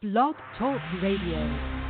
Blog Talk Radio.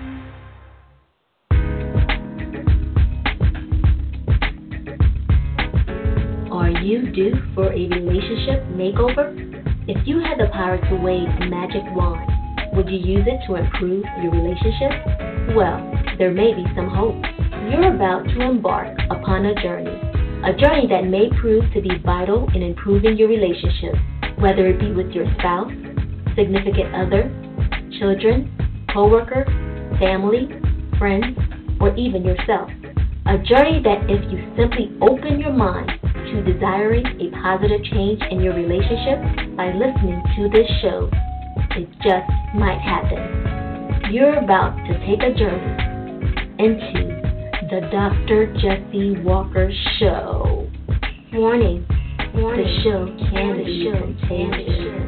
Are you due for a relationship makeover? If you had the power to wave a magic wand, would you use it to improve your relationship? Well, there may be some hope. You're about to embark upon a journey that may prove to be vital in improving your relationship, whether it be with your spouse, significant other, children, co-worker, family, friends, or even yourself. A journey that if you simply open your mind to desiring a positive change in your relationship by listening to this show, it just might happen. You're about to take a journey into the Dr. Jesse Walker Show. Warning, the show can be contagious.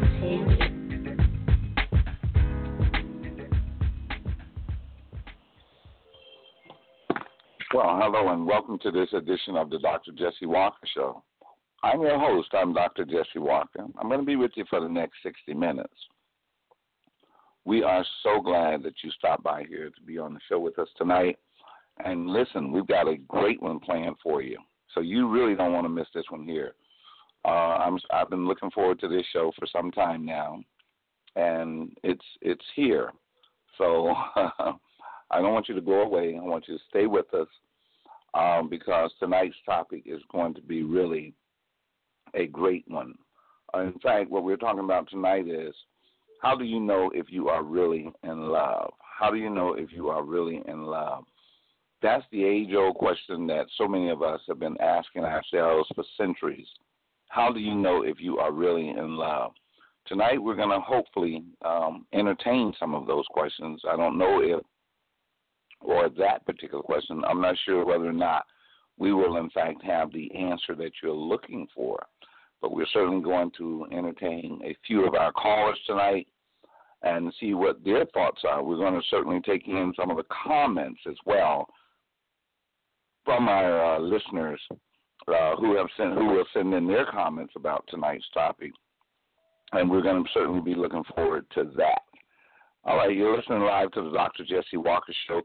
Well, hello and welcome to this edition of the Dr. Jesse Walker Show. I'm your host. I'm Dr. Jesse Walker. I'm going to be with you for the next 60 minutes. We are so glad that you stopped by here to be on the show with us tonight. And listen, we've got a great one planned for you. So you really don't want to miss this one here. I've been looking forward to this show for some time now, and it's here. So I don't want you to go away. I want you to stay with us because tonight's topic is going to be really a great one. In fact, what we're talking about tonight is how do you know if you are really in love? How do you know if you are really in love? That's the age-old question that so many of us have been asking ourselves for centuries. How do you know if you are really in love? Tonight we're going to hopefully entertain some of those questions. I don't know if, or that particular question, I'm not sure whether or not we will in fact have the answer that you're looking for. But we're certainly going to entertain a few of our callers tonight and see what their thoughts are. We're going to certainly take in some of the comments as well from our listeners who will send in their comments about tonight's topic, and we're going to certainly be looking forward to that. All right, you're listening live to the Dr. Jesse Walker Show,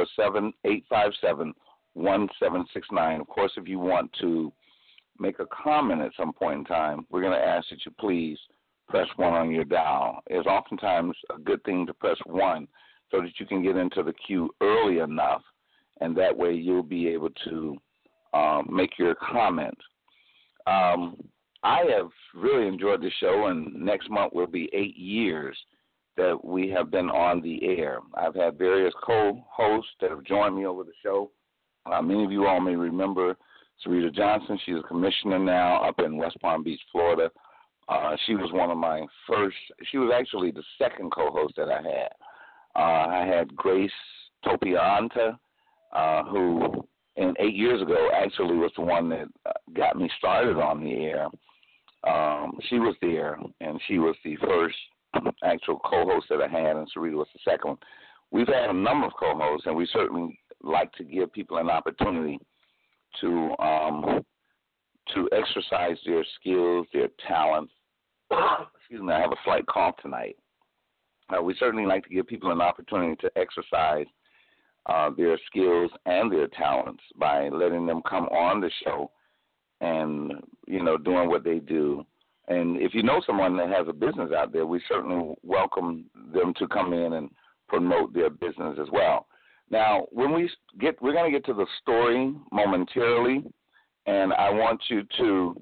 347-857-1769. Of course, if you want to make a comment at some point in time, we're going to ask that you please press 1 on your dial. It's oftentimes a good thing to press 1 so that you can get into the queue early enough, and that way you'll be able to make your comment. I have really enjoyed the show, and next month will be 8 years that we have been on the air. I've had various co-hosts that have joined me over the show. Many of you all may remember Sarita Johnson. She's a commissioner now up in West Palm Beach, Florida. She was one of my first. She was actually the second co-host that I had. I had Grace Topianta, who 8 years ago actually was the one that got me started on the air. She was there, and she was the first actual co-host that I had, and Sarita was the second one. We've had a number of co-hosts, and we certainly like to give people an opportunity to exercise their skills, their talents. Excuse me, I have a slight cough tonight. We certainly like to give people an opportunity to exercise their skills and their talents by letting them come on the show and, doing what they do. And if you know someone that has a business out there, we certainly welcome them to come in and promote their business as well. Now, we're going to get to the story momentarily, and I want you to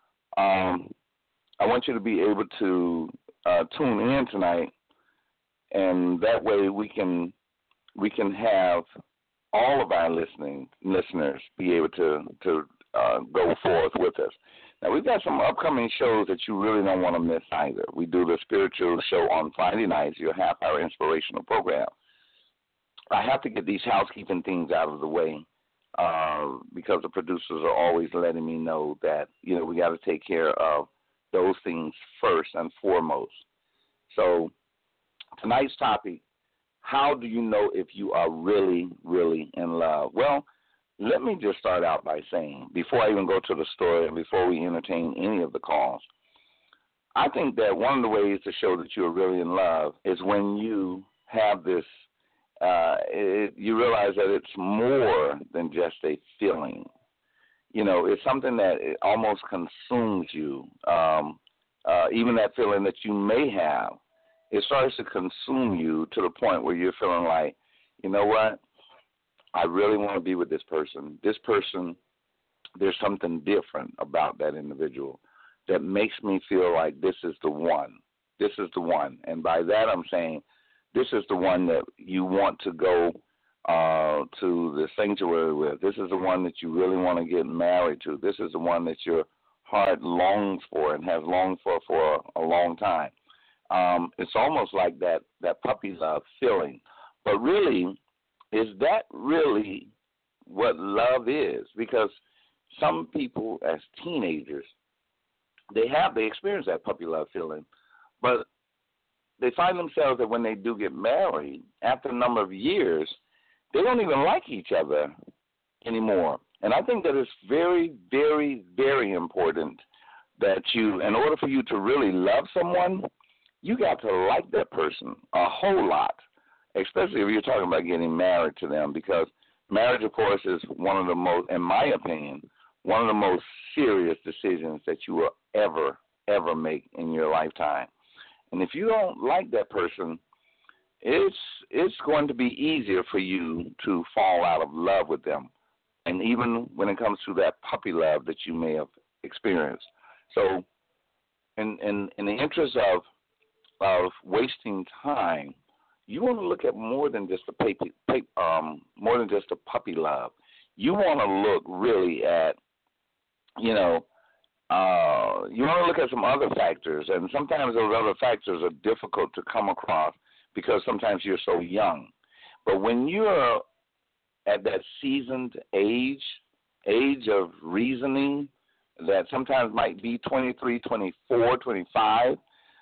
be able to tune in tonight, and that way we can have all of our listeners be able to go forth with us. Now, we've got some upcoming shows that you really don't want to miss either. We do the spiritual show on Friday nights, your half-hour inspirational program. I have to get these housekeeping things out of the way because the producers are always letting me know that, we got to take care of those things first and foremost. So tonight's topic, how do you know if you are really, really in love? Well, let me just start out by saying, before I even go to the story and before we entertain any of the calls, I think that one of the ways to show that you're really in love is when you have this. You realize that it's more than just a feeling. It's something that it almost consumes you. Even that feeling that you may have, it starts to consume you to the point where you're feeling like, you know what? I really want to be with this person. This person, there's something different about that individual that makes me feel like this is the one. This is the one. And by that I'm saying this is the one that you want to go to the sanctuary with. This is the one that you really want to get married to. This is the one that your heart longs for and has longed for a long time. It's almost like that puppy love feeling. But really, is that really what love is? Because some people as teenagers, they experience that puppy love feeling, but they find themselves that when they do get married, after a number of years, they don't even like each other anymore. And I think that it's very, very, very important that in order for you to really love someone, you got to like that person a whole lot, especially if you're talking about getting married to them, because marriage, of course, is one of the most, in my opinion, one of the most serious decisions that you will ever make in your lifetime. And if you don't like that person, it's going to be easier for you to fall out of love with them, and even when it comes to that puppy love that you may have experienced. So in the interest of wasting time, you want to look at more than just more than just a puppy love. You want to look really at, you want to look at some other factors, and sometimes those other factors are difficult to come across because sometimes you're so young. But when you're at that seasoned age of reasoning that sometimes might be 23, 24, 25,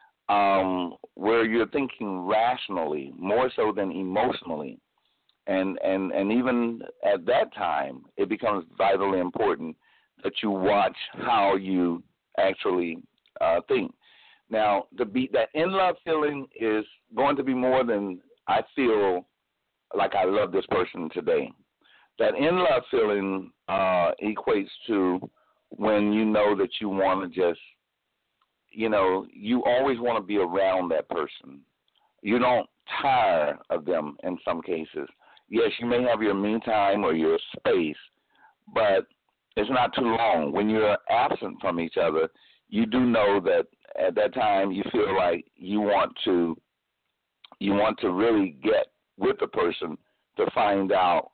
where you're thinking rationally more so than emotionally, and even at that time, it becomes vitally important that you watch how you actually think. Now, that in-love feeling is going to be more than I feel like I love this person today. That in-love feeling equates to when you know that you want to just, you always want to be around that person. You don't tire of them in some cases. Yes, you may have your me time or your space, but it's not too long. When you're absent from each other, you do know that at that time you feel like you want to really get with the person to find out,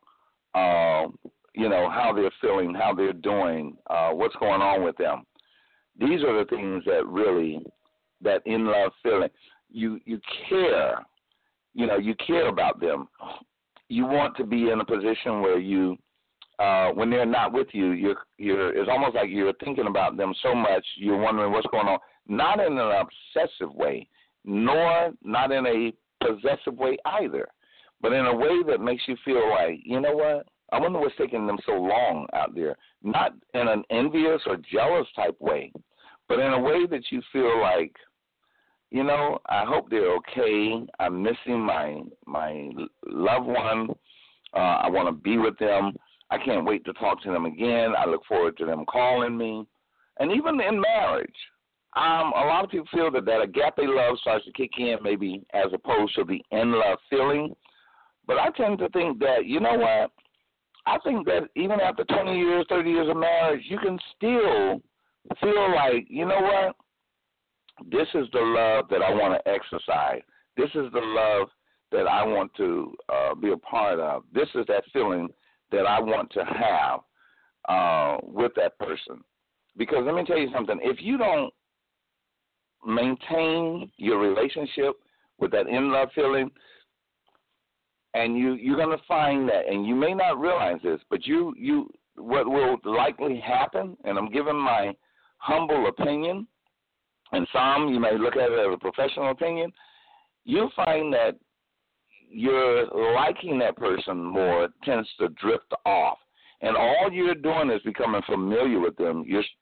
how they're feeling, how they're doing, what's going on with them. These are the things that really, that in-love feeling, you care, you care about them. You want to be in a position where you, when they're not with you, it's almost like you're thinking about them so much, you're wondering what's going on, not in an obsessive way, nor not in a possessive way either, but in a way that makes you feel like, you know what, I wonder what's taking them so long out there, not in an envious or jealous type way, but in a way that you feel like, I hope they're okay. I'm missing my loved one. I want to be with them. I can't wait to talk to them again. I look forward to them calling me. And even in marriage, a lot of people feel that agape love starts to kick in maybe as opposed to the in-love feeling. But I tend to think that, you know what, I think that even after 20 years, 30 years of marriage, you can still feel like, you know what, this is the love that I want to exercise. This is the love that I want to be a part of. This is that feeling that I want to have with that person. Because let me tell you something, if you don't maintain your relationship with that in-love feeling, and you're going to find that, and you may not realize this, but what will likely happen, and I'm giving my humble opinion, and some you may look at it as a professional opinion, you'll find that your liking that person more tends to drift off, and all you're doing is becoming familiar with them.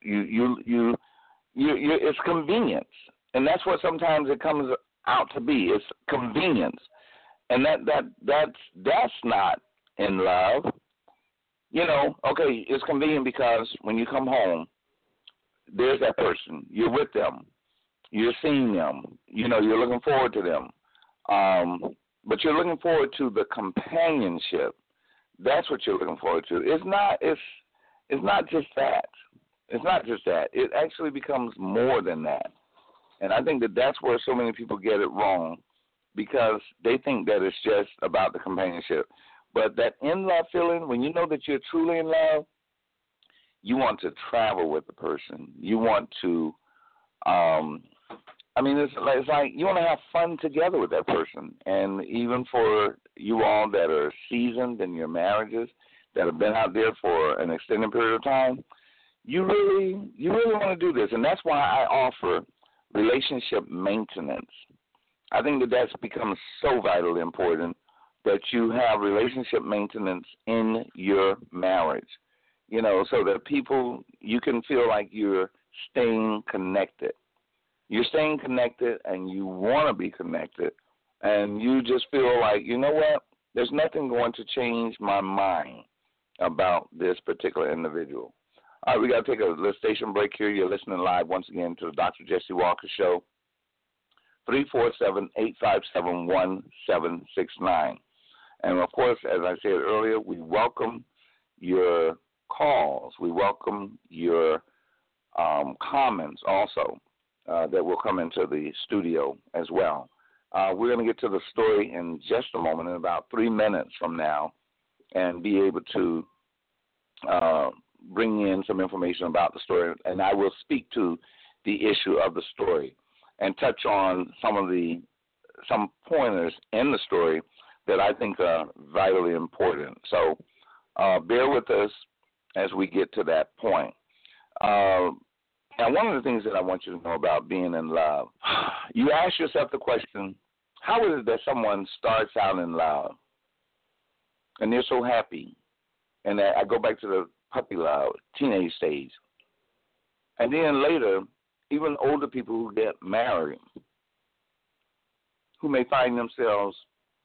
It's convenience, and that's what sometimes it comes out to be. It's convenience, And that's not in love. Okay, it's convenient because when you come home, there's that person. You're with them. You're seeing them. You're looking forward to them. But you're looking forward to the companionship. That's what you're looking forward to. It's not just that. It's not just that. It actually becomes more than that. And I think that that's where so many people get it wrong, because they think that it's just about the companionship. But that in-love feeling, when you know that you're truly in love, you want to travel with the person. You want to, it's like you want to have fun together with that person. And even for you all that are seasoned in your marriages, that have been out there for an extended period of time, you really want to do this. And that's why I offer relationship maintenance. I think that that's become so vitally important, that you have relationship maintenance in your marriage, so that you can feel like you're staying connected. You're staying connected and you want to be connected, and you just feel like, you know what, there's nothing going to change my mind about this particular individual. All right, we got to take a little station break here. You're listening live once again to the Dr. Jesse Walker Show, 347-857-1769. And, of course, as I said earlier, we welcome your calls. We welcome your comments also that will come into the studio as well. We're going to get to the story in just a moment, in about 3 minutes from now, and be able to bring in some information about the story. And I will speak to the issue of the story and touch on some pointers in the story that I think are vitally important. So bear with us as we get to that point. Now, one of the things that I want you to know about being in love, you ask yourself the question, how is it that someone starts out in love and they're so happy? And I go back to the puppy love, teenage stage. And then later, even older people who get married, who may find themselves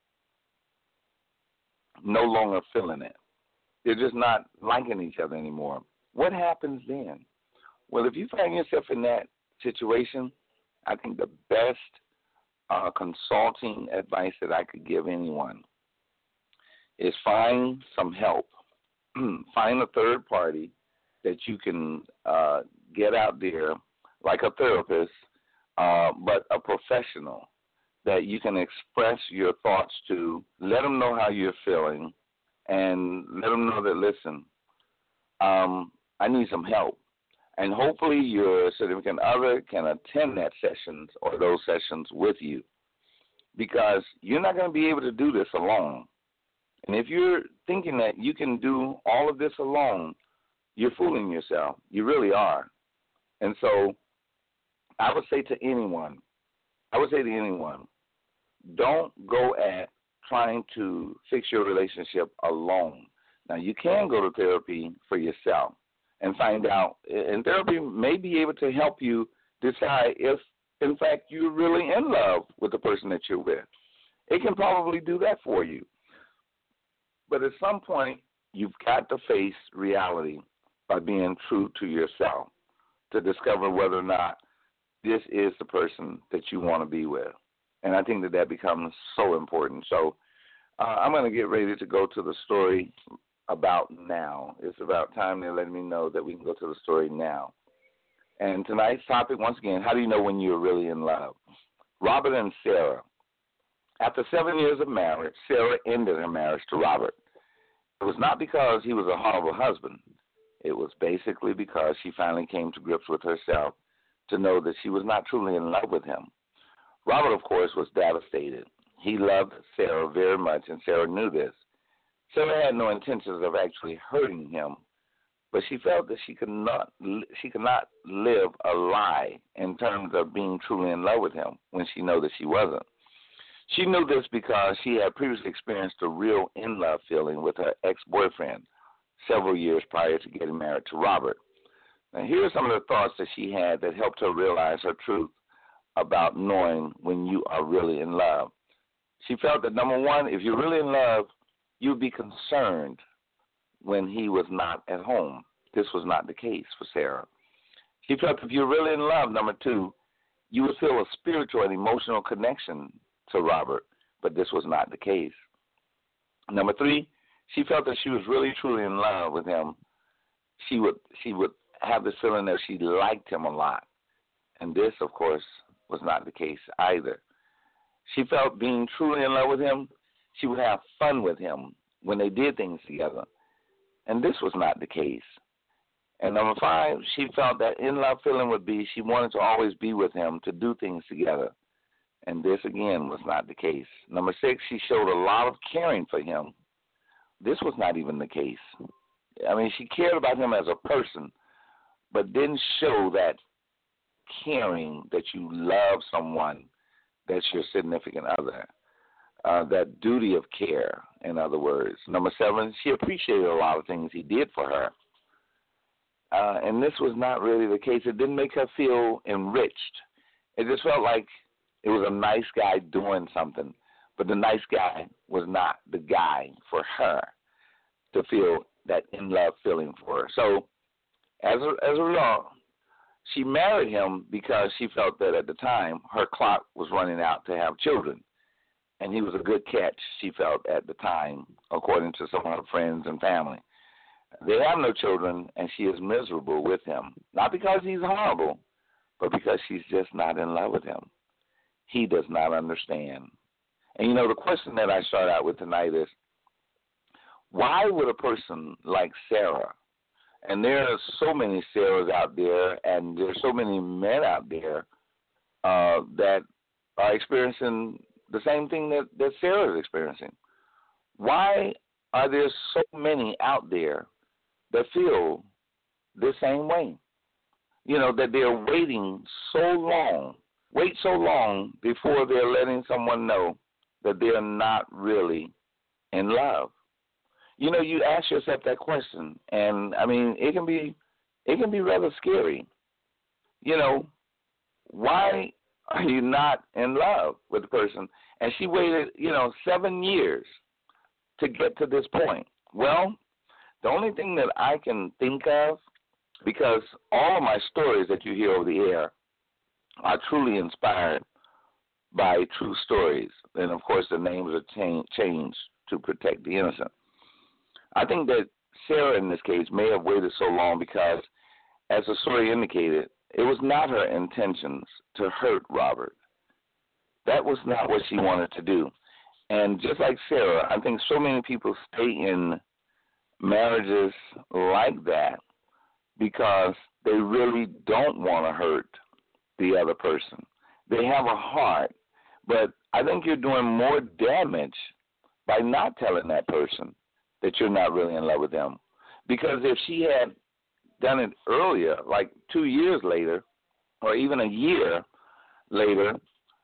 no longer feeling it. They're just not liking each other anymore. What happens then? Well, if you find yourself in that situation, I think the best consulting advice that I could give anyone is find some help. Find a third party that you can get out there, like a therapist, but a professional that you can express your thoughts to. Let them know how you're feeling, and let them know that, listen, I need some help. And hopefully your significant other can attend that sessions or those sessions with you, because you're not going to be able to do this alone. And if you're thinking that you can do all of this alone, you're fooling yourself. You really are. And so I would say to anyone, don't go at trying to fix your relationship alone. Now, you can go to therapy for yourself and find out, and therapy may be able to help you decide if, in fact, you're really in love with the person that you're with. It can probably do that for you. But at some point, you've got to face reality by being true to yourself to discover whether or not this is the person that you want to be with. And I think that becomes so important. So I'm going to get ready to go to the story about now. It's about time they're letting me know that we can go to the story now. And tonight's topic, once again, how do you know when you're really in love? Robert and Sarah. After 7 years of marriage, Sarah ended her marriage to Robert. It was not because he was a horrible husband. It was basically because she finally came to grips with herself to know that she was not truly in love with him. Robert, of course, was devastated. He loved Sarah very much, and Sarah knew this. Sarah had no intentions of actually hurting him, but she felt that she could not live a lie in terms of being truly in love with him when she knew that she wasn't. She knew this because she had previously experienced a real in-love feeling with her ex-boyfriend several years prior to getting married to Robert. Now, here are some of the thoughts that she had that helped her realize her truth about knowing when you are really in love. She felt that, number one, if you're really in love, you'd be concerned when he was not at home. This was not the case for Sarah. She felt if you're really in love, number two, you would feel a spiritual and emotional connection to Robert, but this was not the case. Number three, she felt that she was really truly in love with him. She would have this feeling that she liked him a lot, and this, of course, was not the case either. She felt being truly in love with him, she would have fun with him when they did things together, and this was not the case. And number five, she felt that in-love feeling would be she wanted to always be with him to do things together. And this, again, was not the case. Number six, she showed a lot of caring for him. This was not even the case. I mean, she cared about him as a person, but didn't show that caring that you love someone that's your significant other, that duty of care, in other words. Number seven, she appreciated a lot of things he did for her. And this was not really the case. It didn't make her feel enriched. It just felt like it was a nice guy doing something, but the nice guy was not the guy for her to feel that in-love feeling for her. So as a result, she married him because she felt that at the time her clock was running out to have children, and he was a good catch, she felt at the time, according to some of her friends and family. They have no children, and she is miserable with him, not because he's horrible, but because she's just not in love with him. He does not understand. And, you know, the question that I start out with tonight is, why would a person like Sarah, and there are so many Sarahs out there, and there are so many men out there that are experiencing the same thing that Sarah is experiencing. Why are there so many out there that feel the same way? You know, that they're wait so long before they're letting someone know that they're not really in love. You know, you ask yourself that question, and I mean, it can be rather scary. You know, why are you not in love with the person? And she waited, 7 years to get to this point. Well, the only thing that I can think of, because all of my stories that you hear over the air are truly inspired by true stories, and of course the names are changed to protect the innocent. I think that Sarah in this case may have waited so long because, as the story indicated, it was not her intentions to hurt Robert. That was not what she wanted to do. And just like Sarah, I think so many people stay in marriages like that because they really don't want to hurt the other person. They have a heart, but I think you're doing more damage by not telling that person that you're not really in love with them. Because if she had done it earlier, like 2 years later, or even a year later,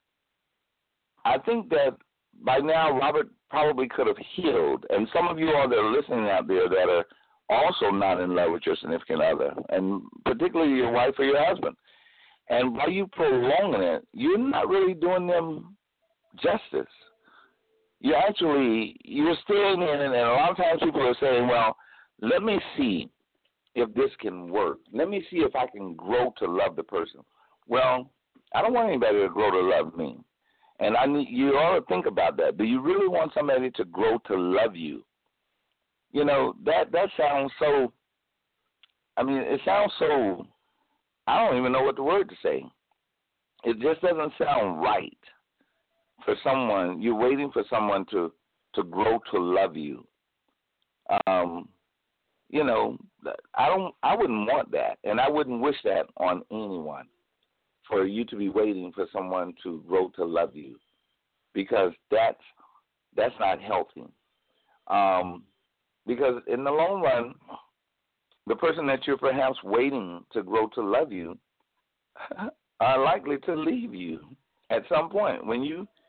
I think that by now Robert probably could have healed. And some of you all that are listening out there that are also not in love with your significant other, and particularly your wife or your husband. And by you prolonging it, you're not really doing them justice. You're staying in it, and a lot of times people are saying, well, let me see if this can work. Let me see if I can grow to love the person. Well, I don't want anybody to grow to love me. And you ought to think about that. Do you really want somebody to grow to love you? You know, that sounds so, it sounds so, I don't even know what the word to say. It just doesn't sound right for someone. You're waiting for someone to grow to love you. I wouldn't want that, and I wouldn't wish that on anyone, for you to be waiting for someone to grow to love you, because that's not healthy. Because in the long run, the person that you're perhaps waiting to grow to love you are likely to leave you at some point. When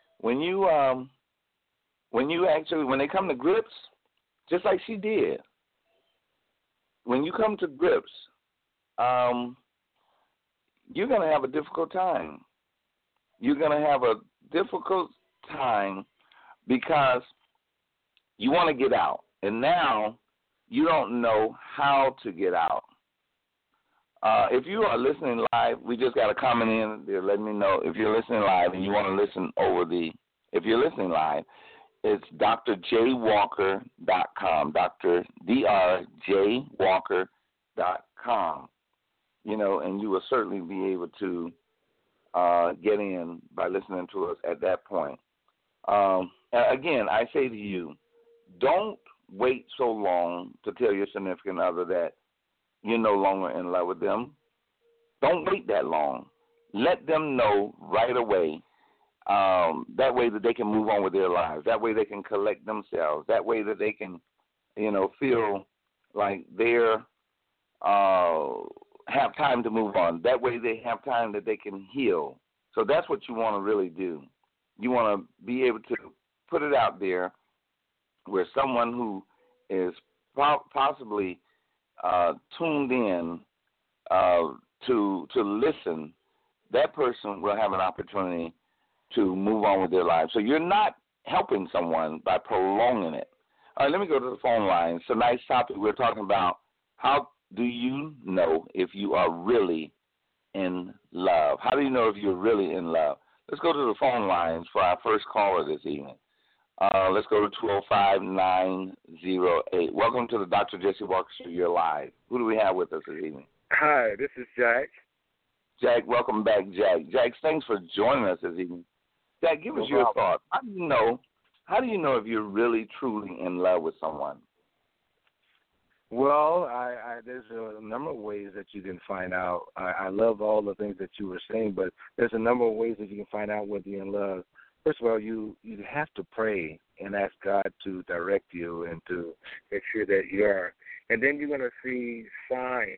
they come to grips, just like she did, when you come to grips, you're going to have a difficult time. You're going to have a difficult time because you want to get out, and now you don't know how to get out. If you are listening live, we just got a comment in. They're letting me know if you're listening live and you want to listen if you're listening live, it's drjwalker.com, drjwalker.com. And you will certainly be able to get in by listening to us at that point. Again, I say to you, don't wait so long to tell your significant other that you're no longer in love with them. Don't wait that long. Let them know right away. That way that they can move on with their lives. That way they can collect themselves. That way that they can, feel like they're have time to move on. That way they have time that they can heal. So that's what you want to really do. You want to be able to put it out there where someone who is possibly tuned in to listen, that person will have an opportunity to move on with their lives. So you're not helping someone by prolonging it. All right, let me go to the phone line. It's a nice topic. We're talking about how do you know if you are really in love? How do you know if you're really in love? Let's go to the phone lines for our first caller this evening. Let's go to 205-908. Welcome to the Dr. Jesse Walker Show. You're live. Who do we have with us this evening? Hi, this is Jack. Jack, welcome back, Jack. Jack, thanks for joining us this evening. Jack, give us your thoughts. How do you know if you're really, truly in love with someone? Well, there's a number of ways that you can find out. I love all the things that you were saying, but there's a number of ways that you can find out whether you're in love. First of all, you have to pray and ask God to direct you and to make sure that you are. And then you're going to see signs,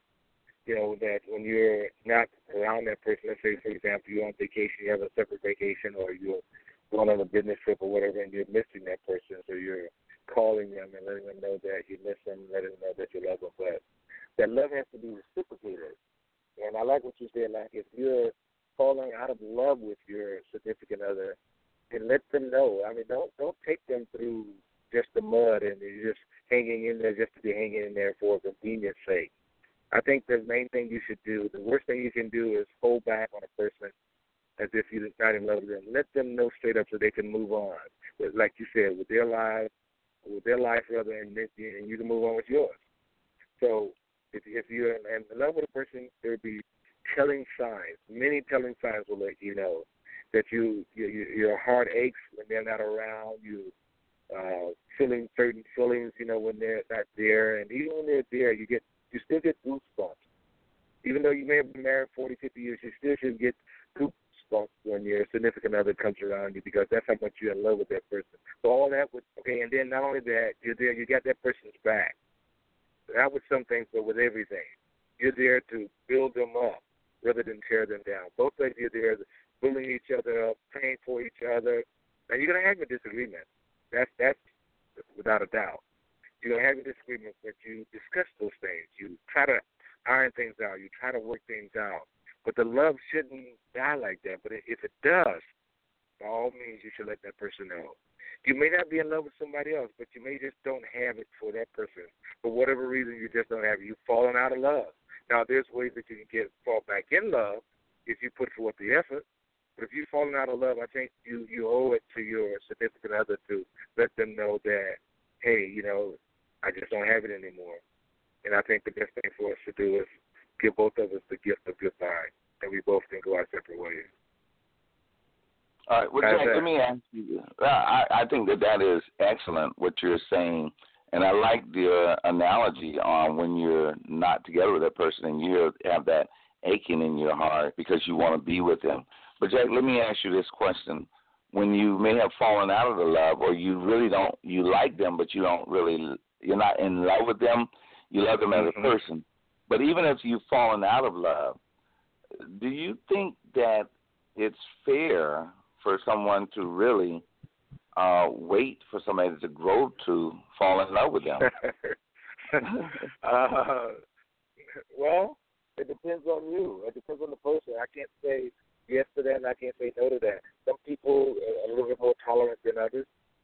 that when you're not around that person, let's say, for example, you're on vacation, you have a separate vacation, or you're going on a business trip or whatever, and you're missing that person, so you're calling them and letting them know that you miss them, letting them know that you love them. But that love has to be reciprocated. And I like what you said, like if you're falling out of love with your significant other, then let them know. I mean, don't take them through just the mud and you're just hanging in there just to be hanging in there for convenience sake. I think the main thing you should do, the worst thing you can do is hold back on a person as if you're not in love with them. Let them know straight up so they can move on. But like you said, with their life rather, and you can move on with yours. So if you're in love with a person, there will be telling signs. Many telling signs will let you know that your heart aches when they're not around. You feeling certain feelings, when they're not there, and even when they're there, you still get goosebumps. Even though you may have been married 40, 50 years, you still should get goosebumps when your significant other comes around you because that's how much you're in love with that person. So all that and then not only that, you're there, you got that person's back. Not with some things, but with everything. You're there to build them up rather than tear them down. Both of you are there building each other up, praying for each other. Now, you're going to have a disagreement. That's without a doubt. You're going to have a disagreement, but you discuss those things. You try to iron things out. You try to work things out. But the love shouldn't die like that. But if it does, by all means, you should let that person know. You may not be in love with somebody else, but you may just don't have it for that person. For whatever reason, you just don't have it. You've fallen out of love. Now, there's ways that you can fall back in love if you put forth the effort. But if you've fallen out of love, I think you owe it to your significant other to let them know that, hey, I just don't have it anymore. And I think the best thing for us to do is give both of us the gift of goodbye, and we both can go our separate ways. All right. Well, Jack, let me ask you. I think that is excellent what you're saying, and I like the analogy on when you're not together with that person and you have that aching in your heart because you want to be with them. But, Jack, let me ask you this question. When you may have fallen out of the love or you really don't, you like them, but you're not in love with them, you love them as a person. But even if you've fallen out of love, do you think that it's fair for someone to really wait for somebody to grow to fall in love with them? Well, it depends on you. It depends on the person. I can't say yes to that, and I can't say no to that. Some people are a little bit more tolerant than others.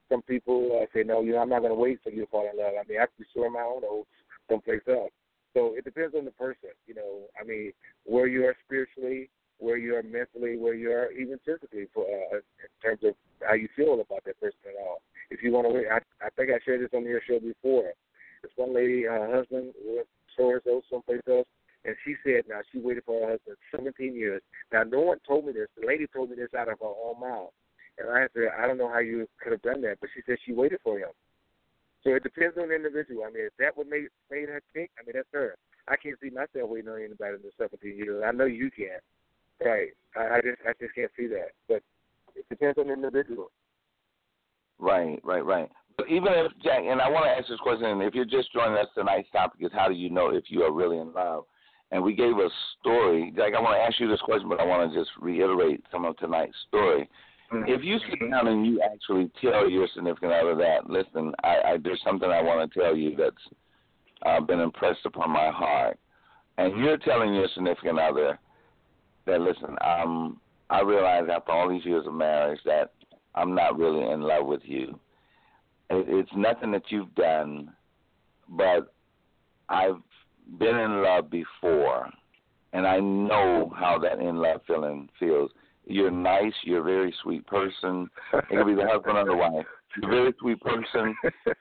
say, no, I'm not going to wait for you to fall in love. I mean, I can be sure my own oats someplace else. So it depends on the person, I mean, where you are spiritually, where you are mentally, where you are even physically in terms of how you feel about that person at all. If you want to wait, I think I shared this on your show before. This one lady, her husband went someplace else, and she said now she waited for her husband 17 years. Now, no one told me this. The lady told me this out of her own mouth. And I said, I don't know how you could have done that, but she said she waited for him. So it depends on the individual. I mean, if that would made her think, I mean, that's her. I can't see myself waiting on anybody in the 17 years. I know you can't. Right. I just can't see that. But it depends on the individual. Right. But even if, Jack, and I want to ask this question, and if you're just joining us, tonight's topic is how do you know if you are really in love? And we gave a story. Jack, I want to ask you this question, but I want to just reiterate some of tonight's story. If you sit down and you actually tell your significant other that, listen, there's something I want to tell you that's been impressed upon my heart, and you're telling your significant other that, listen, I realize after all these years of marriage that I'm not really in love with you. It's nothing that you've done, but I've been in love before, and I know how that in-love feeling feels. You're nice. You're a very sweet person. It could be the husband or the wife. You're a very sweet person.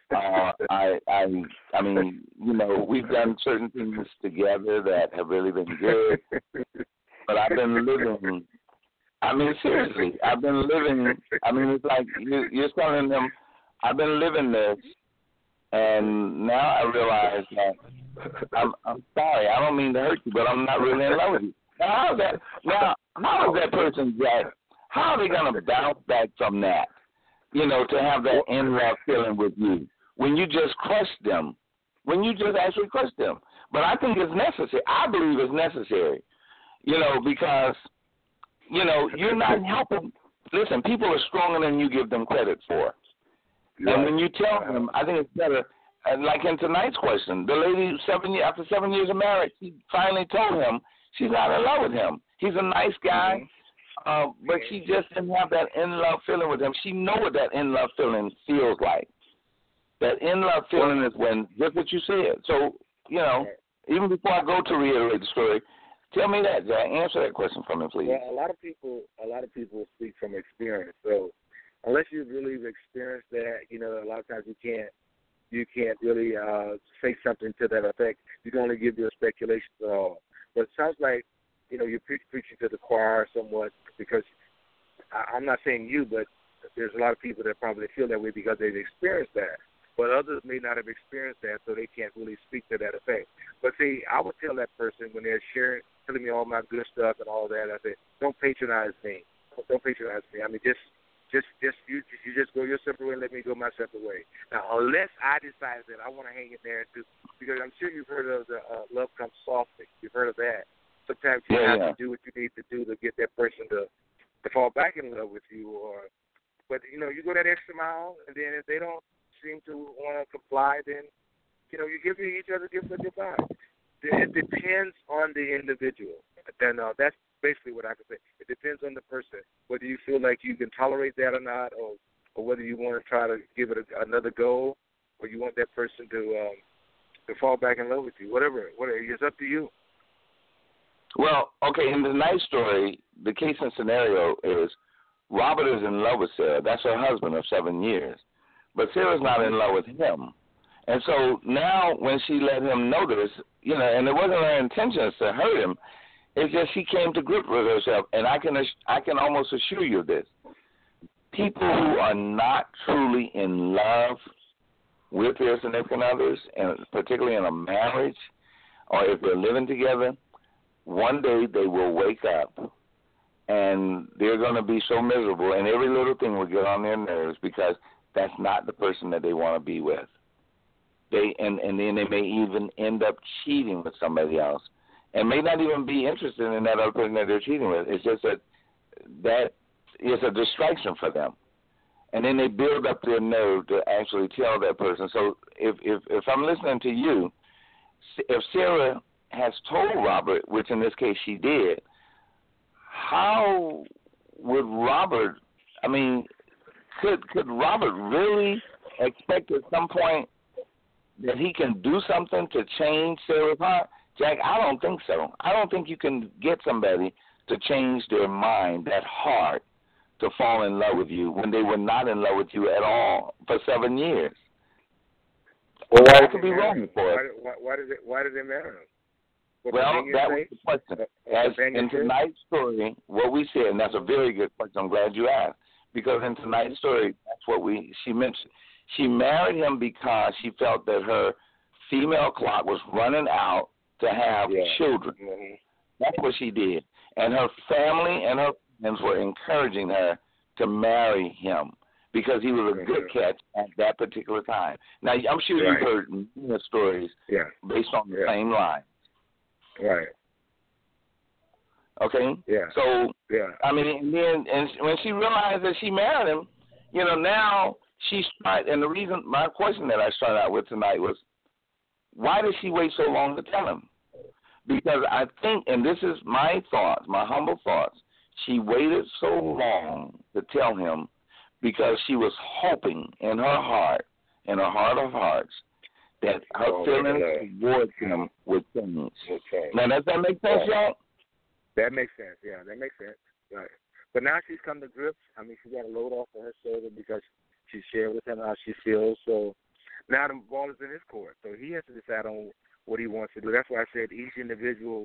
I mean, we've done certain things together that have really been good. But I've been living. I mean, seriously, I've been living. I mean, it's like you're telling them, I've been living this, and now I realize that I'm sorry. I don't mean to hurt you, but I'm not really in love with you. How is that person, Jack, how are they going to bounce back from that, to have that in-love feeling with you when you just crushed them, when you just actually crushed them? But I think it's necessary. I believe it's necessary, because, you're not helping. Listen, people are stronger than you give them credit for. Right. And when you tell them, I think it's better. Like in tonight's question, the lady, after 7 years of marriage, she finally told him she's not in love with him. He's a nice guy, but she just didn't have that in-love feeling with him. She know what that in-love feeling feels like. That in-love feeling is when, just what you said. So, even before I go to reiterate the story, tell me that, Jack. Answer that question for me, please. Well, a lot of people speak from experience. So unless you've really experienced that, a lot of times you can't really say something to that effect. You can only give your speculations at all. But it sounds like, you're preaching to the choir somewhat, because I'm not saying you, but there's a lot of people that probably feel that way because they've experienced that. But others may not have experienced that, so they can't really speak to that effect. But see, I would tell that person when they're telling me all my good stuff and all that, I say, don't patronize me. Don't patronize me. I mean, you just go your separate way and let me go my separate way. Now, unless I decide that I want to hang in there too, because I'm sure you've heard of the love comes softly. You've heard of that. Sometimes you have to do what you need to do to get that person to fall back in love with you. But you go that extra mile, and then if they don't seem to want to comply, then you give each other gifts of goodbye. It depends on the individual. Then that's basically what I can say. It depends on the person, whether you feel like you can tolerate that or not, or whether you want to try to give it another go, or you want that person to fall back in love with you. Whatever, it's up to you. Well, okay, in the night story, the case and scenario is Robert is in love with Sarah. That's her husband of 7 years. But Sarah's not in love with him. And so now when she let him know this, and it wasn't her intentions to hurt him, it's just she came to grips with herself. And I can almost assure you of this. People who are not truly in love with their significant others, and particularly in a marriage, or if they're living together, one day they will wake up and they're going to be so miserable, and every little thing will get on their nerves because that's not the person that they want to be with. And then they may even end up cheating with somebody else and may not even be interested in that other person that they're cheating with. It's just that is a distraction for them. And then they build up their nerve to actually tell that person. So if I'm listening to you, if Sarah has told Robert, which in this case she did, how would Robert, could Robert really expect at some point that he can do something to change Sarah's heart? Jack, I don't think so. I don't think you can get somebody to change their mind that hard to fall in love with you when they were not in love with you at all for 7 years. Well, I could be wrong for it. Why did they marry him? Well, that was the question. As in tonight's story, what we said, and that's a very good question. I'm glad you asked, because in tonight's story, that's what she mentioned. She married him because she felt that her female clock was running out to have children. Mm-hmm. That's what she did. And her family and her friends were encouraging her to marry him because he was a good catch at that particular time. Now, I'm sure you've heard many stories based on the same line. Right. Okay? Yeah. So, I mean, and when she realized that she married him, now she's tried, and the reason, my question that I started out with tonight was, why did she wait so long to tell him? Because I think, and this is my thoughts, my humble thoughts, she waited so long to tell him because she was hoping in her heart of hearts, that her feelings towards him would change. Now, does that make sense, Jack? That makes sense, that makes sense. Right. But now she's come to grips. I mean, she got a load off of her shoulder because she shared with him how she feels. So now the ball is in his court. So he has to decide on what he wants to do. That's why I said each individual,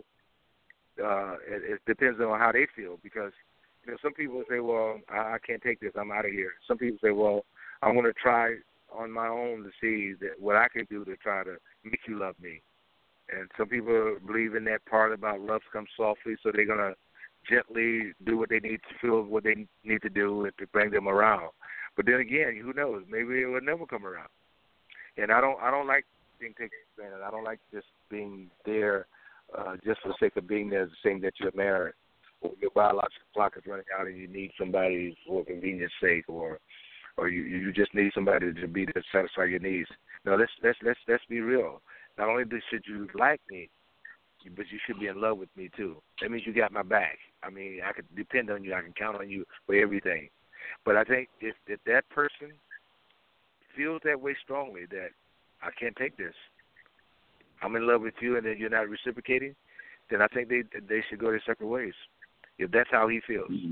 it depends on how they feel. Because, some people say, well, I can't take this. I'm out of here. Some people say, well, I want to try on my own to see what I can do to try to make you love me. And some people believe in that part about love comes softly, so they're going to gently do what they need to feel, what they need to do to bring them around. But then again, who knows? Maybe it will never come around. And I don't like being taken for granted. I don't like just being there just for the sake of being there, saying that you're married, or your biological clock is running out and you need somebody for convenience sake, or you just need somebody to be there to satisfy your needs. No, let's be real. Not only should you like me, but you should be in love with me too. That means you got my back. I mean, I can depend on you. I can count on you for everything. But I think if that person feels that way strongly, that I can't take this, I'm in love with you, and then you're not reciprocating, then I think they should go their separate ways. If that's how he feels. Mm-hmm.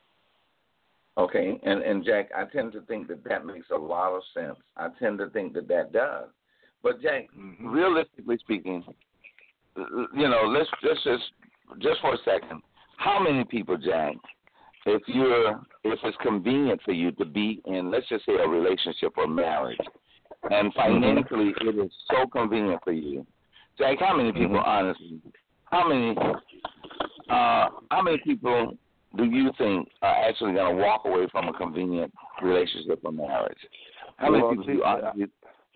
Okay, and Jack, I tend to think that makes a lot of sense. I tend to think that does. But Jack, realistically speaking, let's just for a second, how many people, Jack, if it's convenient for you to be in, let's just say, a relationship or marriage, and financially it is so convenient for you, Jack, how many people, honestly, how many people do you think are actually going to walk away from a convenient relationship or marriage? How many people do you honestly?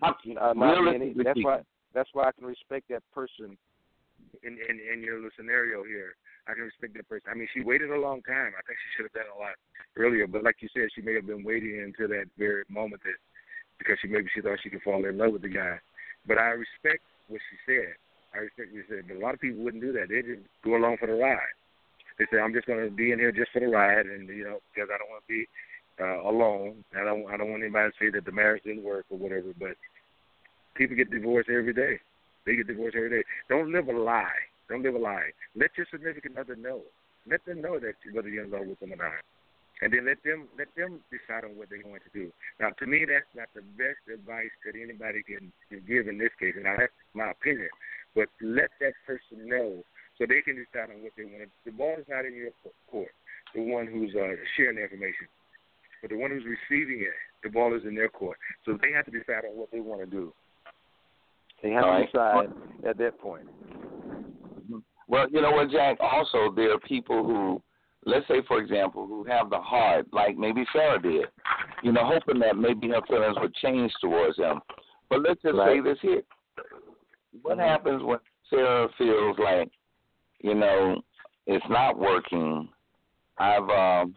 That's why I can respect that person in your little scenario here. I can respect that person. I mean, she waited a long time. I think she should have done a lot earlier. But like you said, she may have been waiting until that very moment because she thought she could fall in love with the guy. But I respect what she said. But a lot of people wouldn't do that. They just go along for the ride. They say, I'm just going to be in here just for the ride, and because I don't want to be alone. I don't want anybody to say that the marriage didn't work or whatever. But people get divorced every day. They get divorced every day. Don't live a lie. Don't live a lie. Let your significant other know. Let them know that whether you're in love with them or not. And then let them decide on what they're going to do. Now, to me, that's not the best advice that anybody can give in this case, and that's my opinion. But let that person know so they can decide on what they want to do. The ball is not in your court, the one who's sharing the information. But the one who's receiving it, the ball is in their court. So they have to decide on what they want to do. They have to decide at that point. Well, you know what, Jack? Also, there are people who, let's say, for example, who have the heart, like maybe Sarah did, hoping that maybe her feelings would change towards him. But let's just say this here. What happens when Sarah feels like, it's not working? I've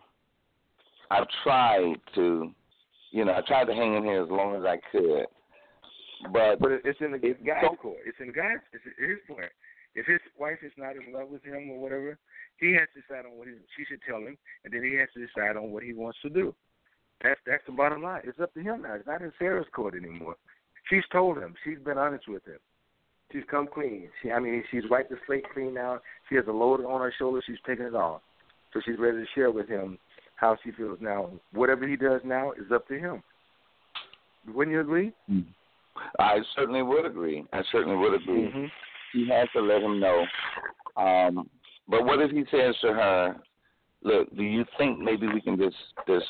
tried to, I tried to hang in here as long as I could. But it's in the guy's court. It's in his point. If his wife is not in love with him or whatever, he has to decide on she should tell him, and then he has to decide on what he wants to do. That's the bottom line. It's up to him now. It's not in Sarah's court anymore. She's told him. She's been honest with him. She's come clean. She's wiped the slate clean now. She has a load on her shoulders. She's taking it off. So she's ready to share with him how she feels now. Whatever he does now is up to him. Wouldn't you agree? I certainly would agree. Mm-hmm. He has to let him know. But what if he says to her, look, do you think maybe we can just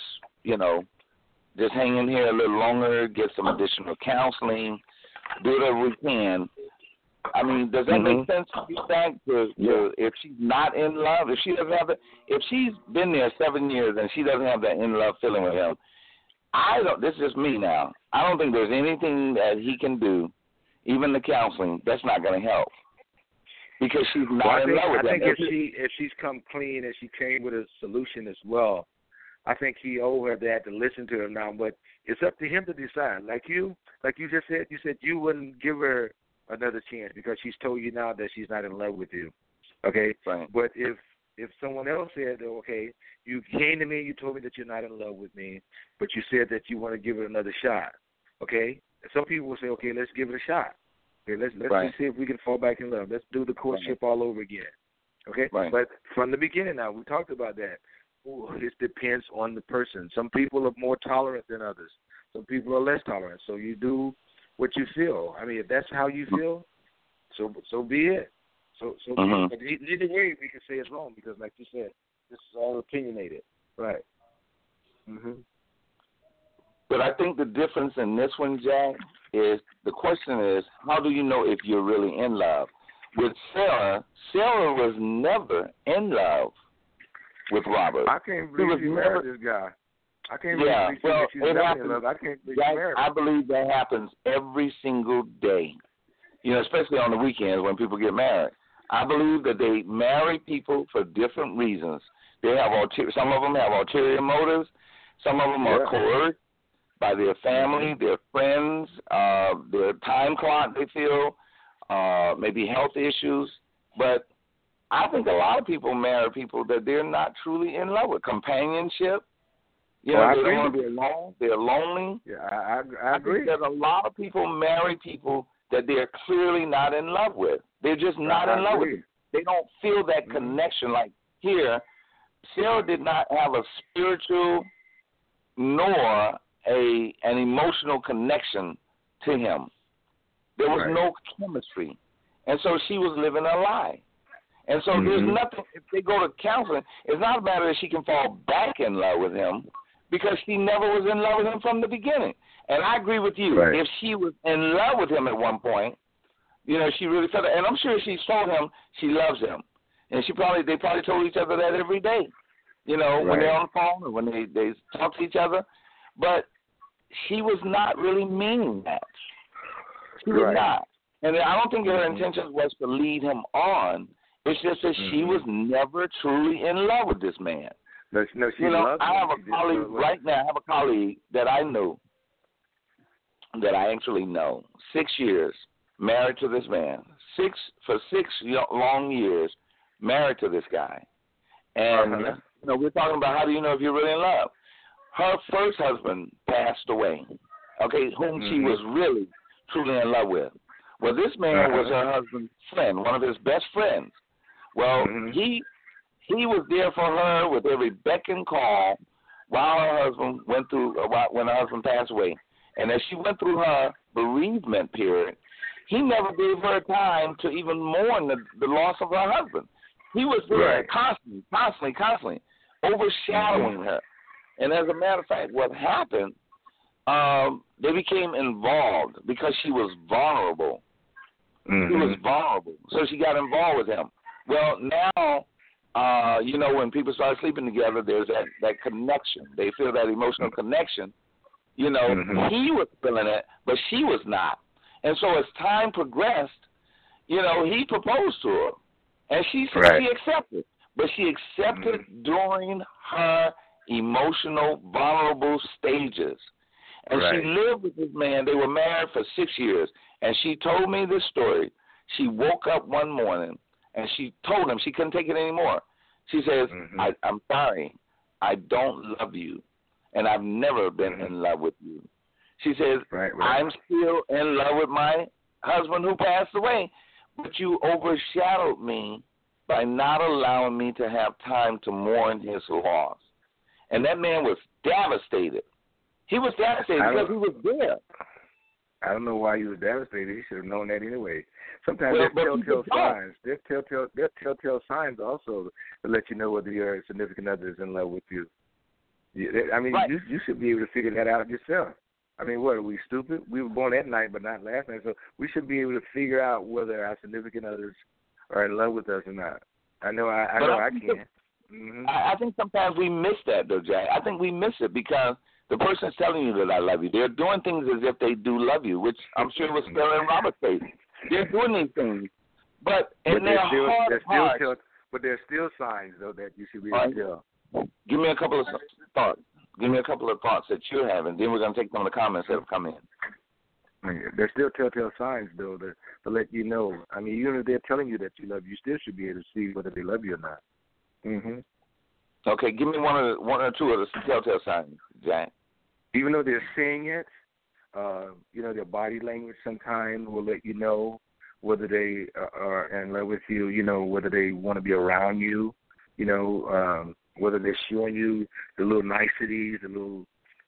hang in here a little longer, get some additional counseling, do whatever we can? I mean, does that make sense to you, Zach? If she's not in love, if she doesn't have if she's been there 7 years and she doesn't have that in love feeling with him, this is just me now. I don't think there's anything that he can do, even the counseling, that's not going to help. Because she's not in love with him. I think if she's come clean and she came with a solution as well, I think he owed her that to listen to him now. But it's up to him to decide. Like you just said, you wouldn't give her another chance because she's told you now that she's not in love with you. Okay? Right. But if someone else said, okay, you came to me, you told me that you're not in love with me, but you said that you want to give it another shot. Okay? Some people will say, okay, let's give it a shot. Okay, let's just see if we can fall back in love. Let's do the courtship all over again. Okay? Right. But from the beginning now, we talked about that. It depends on the person. Some people are more tolerant than others. Some people are less tolerant. So you do what you feel. I mean, if that's how you feel, so be it. So but either way, we can say it's wrong because, like you said, this is all opinionated. Right. Mm-hmm. But I think the difference in this one, Jack, is the question is, how do you know if you're really in love? With Sarah was never in love with Robert. I can't believe you married this guy. I can't believe she's never in love. I can't believe you married. I believe that happens every single day, especially on the weekends when people get married. I believe that they marry people for different reasons. They have some of them have ulterior motives. Some of them are coerced by their family, their friends, their time clock, they feel, maybe health issues. But I think a lot of people marry people that they're not truly in love with. Companionship. They don't want to be alone. They're lonely. Yeah, I agree. That a lot of people marry people that they're clearly not in love with. They're just not in love with them. They don't feel that connection. Like here, Sarah did not have a spiritual nor an emotional connection to him. There was no chemistry. And so she was living a lie. And so there's nothing, if they go to counseling, it's not a matter that she can fall back in love with him because she never was in love with him from the beginning. And I agree with you. Right. If she was in love with him at one point, she really felt it. And I'm sure she's told him she loves him. And they probably told each other that every day, when they're on the phone or when they talk to each other. But she was not really meaning that. She was not. And I don't think her intention was to lead him on. It's just that she was never truly in love with this man. No, she loved him. I have a colleague right now. I have a colleague that I know, that I actually know, 6 years married to this man. For 6 long years married to this guy. And we're talking about how do you know if you're really in love? Her first husband passed away, whom she was really, truly in love with. Well, this man was her husband's friend, one of his best friends. Well, he was there for her with every beck and call while her husband when her husband passed away. And as she went through her bereavement period, he never gave her time to even mourn the loss of her husband. He was there constantly, overshadowing her. And as a matter of fact, what happened, they became involved because she was vulnerable. She was vulnerable. So she got involved with him. Well, now, when people start sleeping together, there's that connection. They feel that emotional connection. He was feeling it, but she was not. And so as time progressed, he proposed to her. And she said she accepted. But she accepted during her emotional, vulnerable stages. And she lived with this man. They were married for 6 years. And she told me this story. She woke up one morning, and she told him she couldn't take it anymore. She says, I'm sorry. I don't love you. and I've never been in love with you. She says, right. I'm still in love with my husband who passed away, but you overshadowed me by not allowing me to have time to mourn his loss. And that man was devastated. He was devastated because he was there. I don't know why you were devastated. He should have known that anyway. Sometimes there's telltale signs. There's telltale signs also to let you know whether your significant other is in love with you. I mean, right. you should be able to figure that out yourself. I mean, what, are we stupid? We were born that night, but not last night. So we should be able to figure out whether our significant others are in love with us or not. I know I can. Mm-hmm. I think sometimes we miss that, though, Jack. I think we miss it because the person's telling you that I love you. They're doing things as if they do love you, which I'm sure was still in Robert's case. They're doing these things, but their heart. But there's still signs, though, that you should be able to tell. Give me a couple of thoughts. Give me a couple of thoughts that you're having. Then we're going to take some of the comments that have come in. There's still telltale signs, though, to let you know. I mean, even if they're telling you that you love you, still should be able to see whether they love you or not. Mm-hmm. Okay, give me one or two of the telltale signs, Jack. Even though they're saying it, their body language sometimes will let you know whether they are in love with you, whether they want to be around you, whether they're showing you the little niceties, the little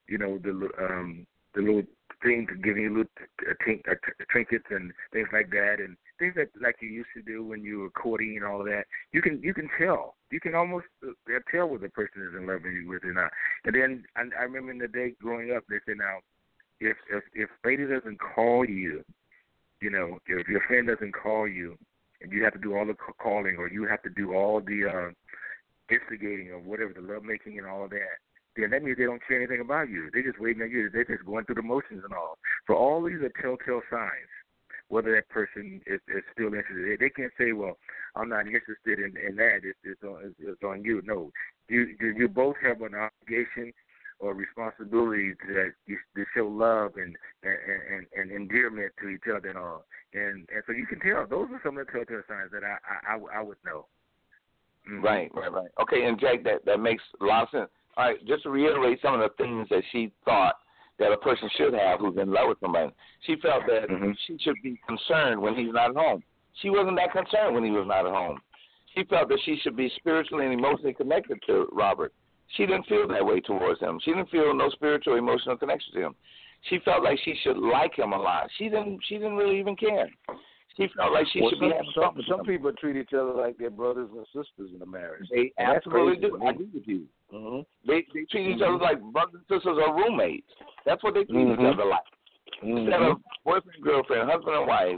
things, giving you little trinkets and things like that, and things that like you used to do when you were courting and all of that. You can tell. You can almost tell whether the person is in love with you or not. And then I remember in the day growing up, they said, now, if lady doesn't call you, if your friend doesn't call you, and you have to do all the calling, or you have to do all the instigating or whatever, the lovemaking and all of that, then that means they don't care anything about you. They're just waiting on you. They're just going through the motions and all. So all these are telltale signs, whether that person is still interested. They can't say, well, I'm not interested in that. It's on you. No. You both have an obligation or responsibility to show love and endearment to each other and all. And so you can tell. Those are some of the telltale signs that I would know. Mm-hmm. Right. Okay, and Jack, that makes a lot of sense. All right, just to reiterate some of the things that she thought that a person should have who's in love with somebody. She felt that she should be concerned when he's not at home. She wasn't that concerned when he was not at home. She felt that she should be spiritually and emotionally connected to Robert. She didn't feel that way towards him. She didn't feel no spiritual, emotional connection to him. She felt like she should like him a lot. She didn't really even care. She felt like she should be having something. Some people treat each other like they're brothers and sisters in a marriage. They absolutely do. I agree with you. Mm-hmm. They treat each other like brothers and sisters or roommates. That's what they treat each other like. Instead of boyfriend, girlfriend, husband and wife,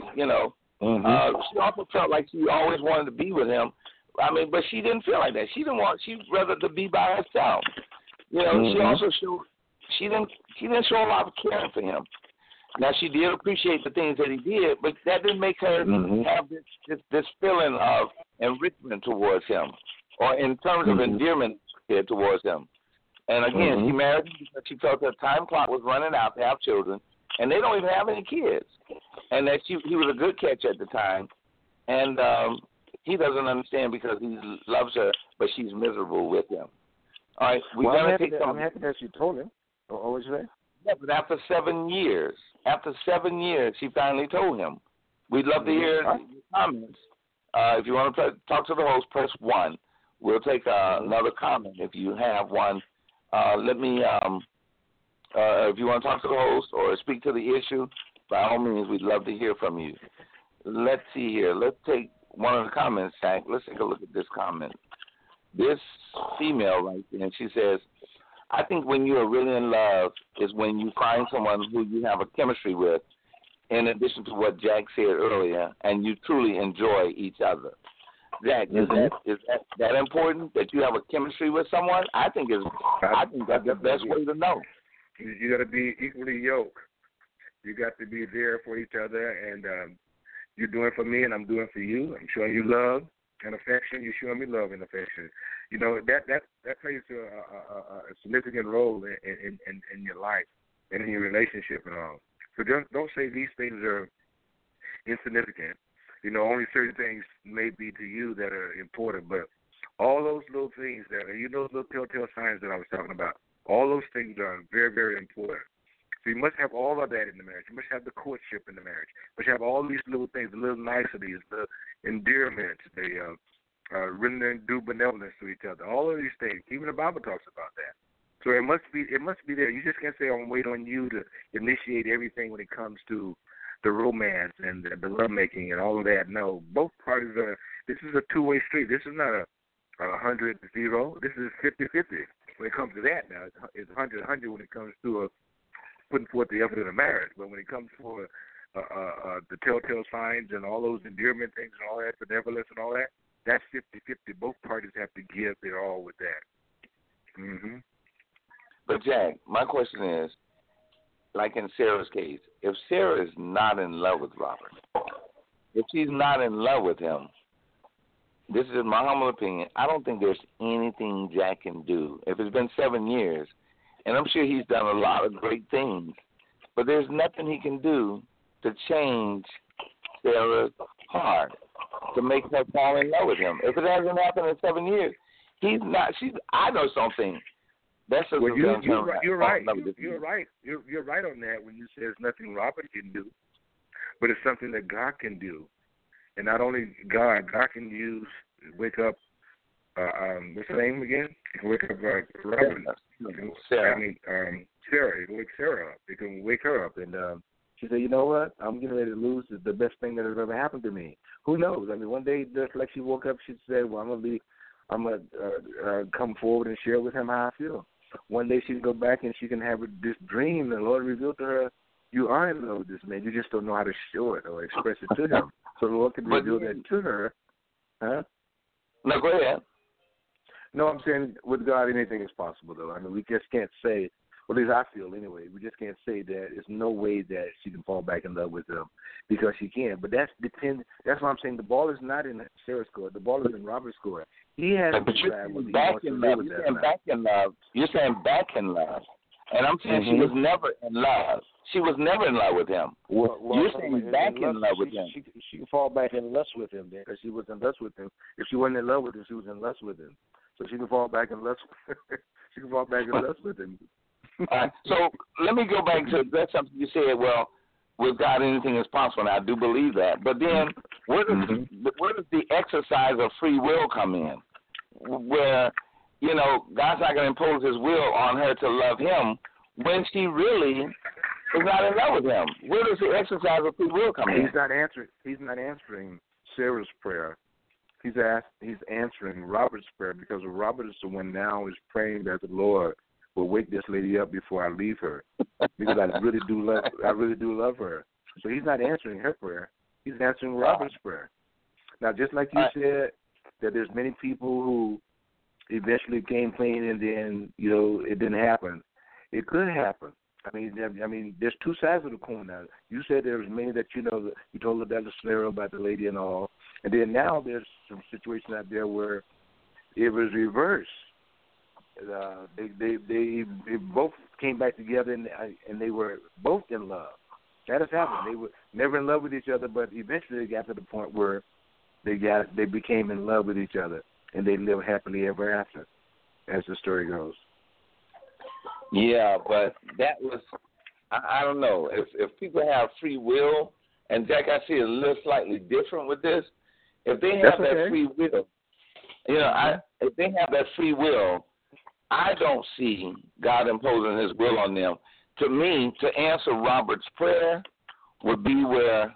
she also felt like she always wanted to be with him. I mean, but she didn't feel like that. She'd rather to be by herself. She also she didn't show a lot of caring for him. Now, she did appreciate the things that he did, but that didn't make her have this feeling of enrichment towards him, or in terms of endearment towards him. And again, she married him because she felt her time clock was running out to have children, and they don't even have any kids. And that he was a good catch at the time, and he doesn't understand because he loves her, but she's miserable with him. All right, I'm happy that she told him. What was you say? Yeah, but after 7 years, she finally told him. We'd love to hear your comments. If you want to talk to the host, press 1. We'll take another comment if you have one. If you want to talk to the host or speak to the issue, by all means, we'd love to hear from you. Let's see here. Let's take one of the comments, Jack. Let's take a look at this comment. This female right there, and she says, I think when you are really in love is when you find someone who you have a chemistry with, in addition to what Jack said earlier, and you truly enjoy each other. Jack, is that important that you have a chemistry with someone? I think that's the best way to know. You got to be equally yoked. You got to be there for each other, and you're doing for me, and I'm doing for you. I'm showing you love and affection. You're showing me love and affection. That plays a significant role in your life and in your relationship and all. So don't say these things are insignificant. Only certain things may be to you that are important, but all those little things those little telltale signs that I was talking about, All those things are very, very important. So you must have all of that in the marriage. You must have the courtship in the marriage. You must have all these little things, the little niceties, the endearments, the rendering due benevolence to each other. All of these things. Even the Bible talks about that. So it must be there. You just can't say, "I'm wait on you to initiate everything when it comes to the romance and the lovemaking and all of that." No, both parties are. This is a two-way street. This is not a 100-0. This is 50-50 when it comes to that. Now it's 100-100 when it comes to putting forth the effort in a marriage. But when it comes for the telltale signs and all those endearment things and all that, benevolence and all that, that's 50-50. Both parties have to give their all with that. Mm-hmm. But, Jack, my question is, like in Sarah's case, if Sarah is not in love with Robert, if she's not in love with him, this is my humble opinion, I don't think there's anything Jack can do. If it's been 7 years, and I'm sure he's done a lot of great things, but there's nothing he can do to change Sarah's heart, to make her fall in love with him. If it hasn't happened in 7 years, I know something. That's a you're right. You're right. You're right on that when you say there's nothing Robert can do, but it's something that God can do, and not only God can wake up. What's her name again? He can wake up Robert. Sarah. Sarah. He can wake Sarah up. He can wake her up, and she said, "You know what? I'm getting ready to lose the best thing that has ever happened to me." Who knows? One day, just like she woke up, she said, "Well, I'm gonna come forward and share with him how I feel." One day she can go back and she can have this dream. The Lord revealed to her, "You are in love with this man. You just don't know how to show it or express it to him." So the Lord can reveal that to her. Huh? No, go ahead. No, I'm saying with God anything is possible, though. We just can't say, well, at least I feel anyway, we just can't say that there's no way that she can fall back in love with him because she can. But that's why I'm saying the ball is not in Sarah's court. The ball is in Robert's court. He has to decide whether he wants to live with that or not. You're saying back in love. And I'm saying she was never in love. She was never in love with him. Well, you're saying back in love with him. She can fall back in lust with him then because she was in lust with him. If she wasn't in love with him, she was in lust with him. So she can fall back in lust. She can fall back in lust with him. All right. So let me go back to that's something you said. Well, with God, anything is possible, and I do believe that. But then, where does the exercise of free will come in? Where, God's not going to impose His will on her to love Him when she really is not in love with Him. Where does the exercise of free will come in? He's not answering Sarah's prayer. He's answering Robert's prayer because Robert is the one now is praying that the Lord will wake this lady up before I leave her, because I really do love her. So he's not answering her prayer. He's answering Robert's prayer. Now, just like you said, that there's many people who eventually came clean and then it didn't happen. It could happen. There's two sides of the coin now. You said there's many that you told her that scenario about the lady and all, and then now there's some situations out there where it was reversed. They both came back together and they were both in love. That has happened. They were never in love with each other, but eventually they got to the point where they became in love with each other and they lived happily ever after, as the story goes. Yeah, but that was I don't know if people have free will, and Jack, I see it a little slightly different with this. If they have that free will, if they have that free will. I don't see God imposing His will on them. To me, to answer Robert's prayer would be where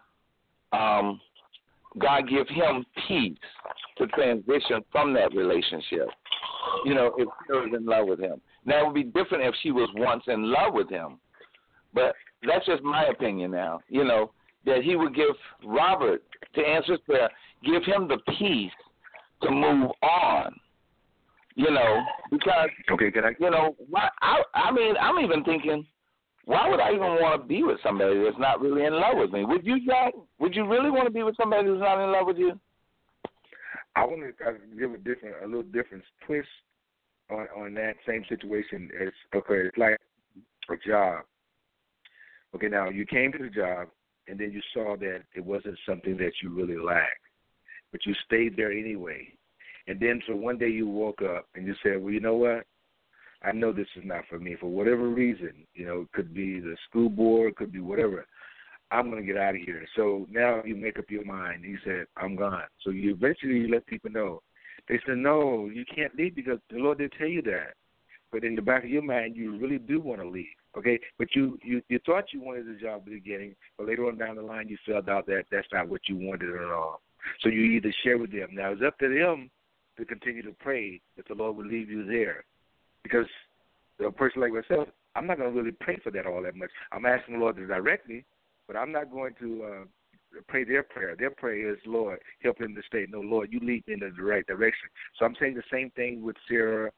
God give him peace to transition from that relationship. If she was in love with him. Now, it would be different if she was once in love with him. But that's just my opinion now, that He would give Robert, to answer his prayer, give him the peace to move on. Because, I'm even thinking, why would I even want to be with somebody that's not really in love with me? Would you, Jack? Would you really want to be with somebody who's not in love with you? I want to give a little different twist on that same situation. It's like a job. Okay, now you came to the job, and then you saw that it wasn't something that you really liked, but you stayed there anyway. And then so one day you woke up and you said, well, you know what? I know this is not for me for whatever reason. It could be the school board, it could be whatever. I'm going to get out of here. So now you make up your mind. He said, I'm gone. So you eventually let people know. They said, no, you can't leave because the Lord did tell you that. But in the back of your mind, you really do want to leave, okay? But you thought you wanted the job at the beginning, but later on down the line you found out that that's not what you wanted at all. So you either share with them. Now, it's up to them to continue to pray that the Lord will leave you there. Because a person like myself, I'm not going to really pray for that all that much. I'm asking the Lord to direct me, but I'm not going to pray their prayer. Their prayer is, Lord, help them to stay. No, Lord, you lead me in the right direction. So I'm saying the same thing with Sarah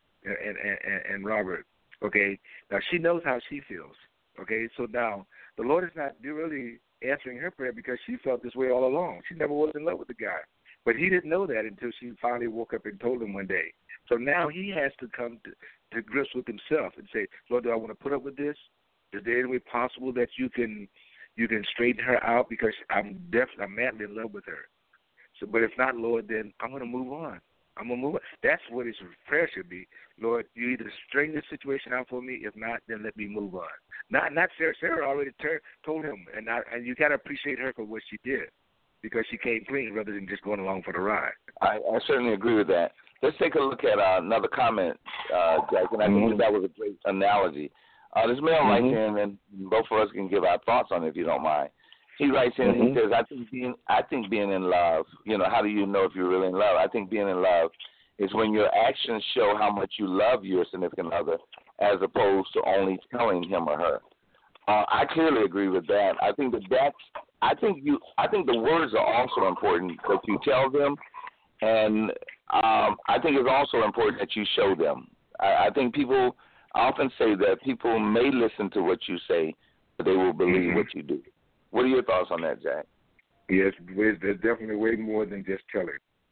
and Robert, okay? Now, she knows how she feels, okay? So now the Lord is not really answering her prayer because she felt this way all along. She never was in love with the guy. But he didn't know that until she finally woke up and told him one day. So now he has to come to grips with himself and say, Lord, do I want to put up with this? Is there any way possible that you can straighten her out because I'm madly in love with her? So, but if not, Lord, then I'm going to move on. I'm going to move on. That's what his prayer should be. Lord, you either straighten this situation out for me. If not, then let me move on. Not Sarah. Sarah already told him, and you got to appreciate her for what she did because she came clean rather than just going along for the ride. I certainly agree with that. Let's take a look at another comment, Jack, and I think that was a great analogy. This male writes in, and both of us can give our thoughts on it if you don't mind. He writes in, he says, I think being in love, how do you know if you're really in love? I think being in love is when your actions show how much you love your significant other as opposed to only telling him or her. I clearly agree with that. I think I think the words are also important that you tell them, and I think it's also important that you show them. I think people often say that people may listen to what you say, but they will believe what you do. What are your thoughts on that, Jack? Yes, there's definitely way more than just telling.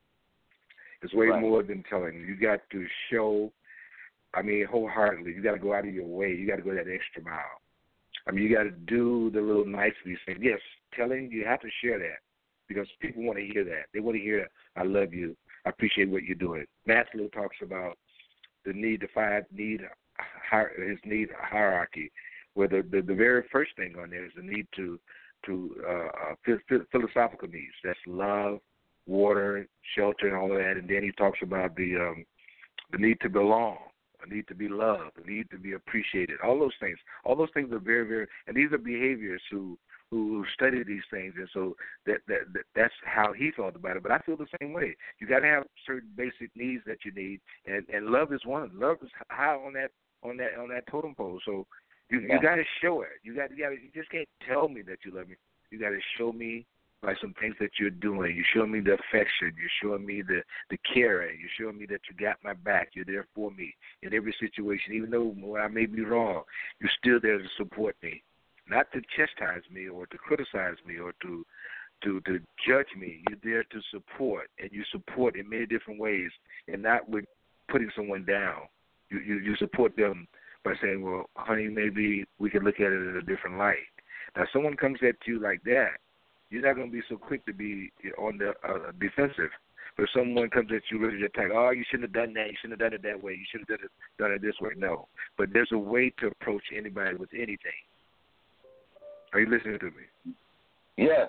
It's way more than telling. You got to show, wholeheartedly. You got to go out of your way. You got to go that extra mile. You got to do the little niceties thing. Yes, telling, you have to share that because people want to hear that. They want to hear, I love you. I appreciate what you're doing. Maslow talks about the need his need hierarchy, where the very first thing on there is the need to philosophical needs. That's love, water, shelter, and all of that. And then he talks about the need to belong, the need to be loved, the need to be appreciated. All those things are very, very, and these are behaviors who study these things, and so that's how he felt about it. But I feel the same way. You got to have certain basic needs that you need, and love is one. Love is high on that totem pole. So you got to show it. You just can't tell me that you love me. You got to show me by some things that you're doing. You show me the affection. You show me the caring. You show me that you got my back. You're there for me in every situation, even though I may be wrong. You're still there to support me. Not to chastise me or to criticize me or to judge me. You're there to support, and you support in many different ways, and not with putting someone down. You support them by saying, well, honey, maybe we can look at it in a different light. Now, if someone comes at you like that, you're not going to be so quick to be on the defensive. But if someone comes at you ready to attack, oh, you shouldn't have done that. You shouldn't have done it that way. You should have done it this way. No. But there's a way to approach anybody with anything. Are you listening to me? Yes.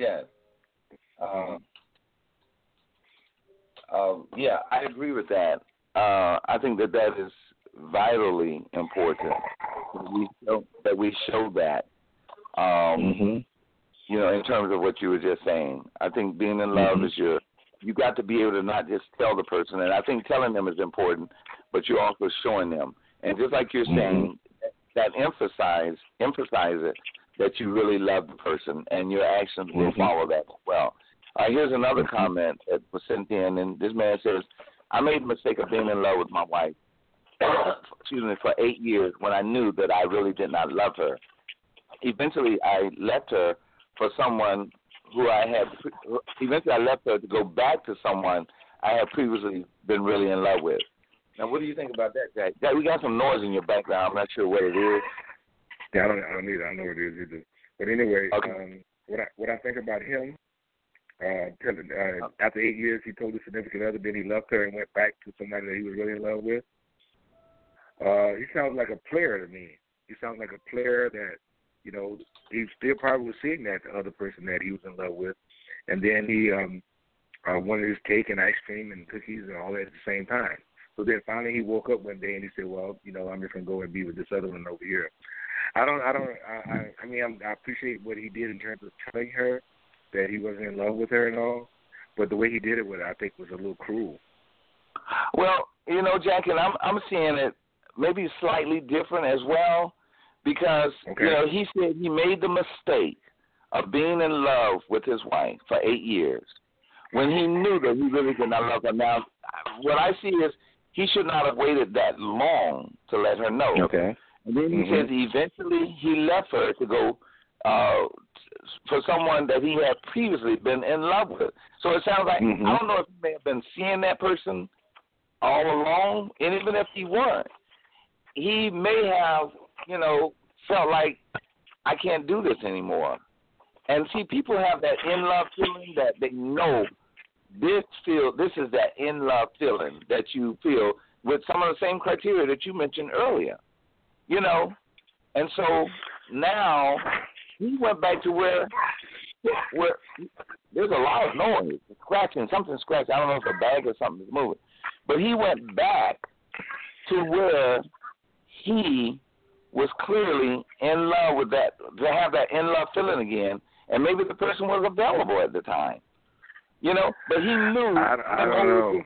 I agree with that. I think that is vitally important that we show that. In terms of what you were just saying, I think being in love is you got to be able to not just tell the person, and I think telling them is important, but you're also showing them. And just like you're saying, that emphasize it, that you really love the person, and your actions will follow that as well. Here's another comment that was sent in, and this man says, I made the mistake of being in love with my wife, for 8 years when I knew that I really did not love her. Eventually, I left her for someone eventually I left her to go back to someone I had previously been really in love with. Now, what do you think about that, Jack? Jack, we got some noise in your background. I'm not sure what it is. Yeah, I don't either. I know what it is either. But anyway, what I think about him, after 8 years, he told his significant other, then he left her and went back to somebody that he was really in love with. He sounds like a player to me. He sounds like a player that, you know, he still probably was seeing that the other person that he was in love with, and then he wanted his cake and ice cream and cookies and all that at the same time. So then finally he woke up one day and he said, well, you know, I'm just gonna go and be with this other one over here. I appreciate what he did in terms of telling her that he wasn't in love with her and all, but the way he did it with her, I think, was a little cruel. Well, you know, Jack, and I'm seeing it maybe slightly different as well, because you know, he said he made the mistake of being in love with his wife for 8 years when he knew that he really did not love her. Now, what I see is he should not have waited that long to let her know. Okay. And then he says eventually he left her to go for someone that he had previously been in love with. So it sounds like, I don't know if he may have been seeing that person all along, and even if he weren't, he may have, you know, felt like, I can't do this anymore. And see, people have that in-love feeling that they know this is that in-love feeling that you feel with some of the same criteria that you mentioned earlier, you know. And so now he went back to where there's a lot of noise, scratching, something scratched. I don't know if a bag or something is moving. But he went back to where he was clearly in love with that, to have that in-love feeling again, and maybe the person was available at the time. You know, but he knew. I don't know.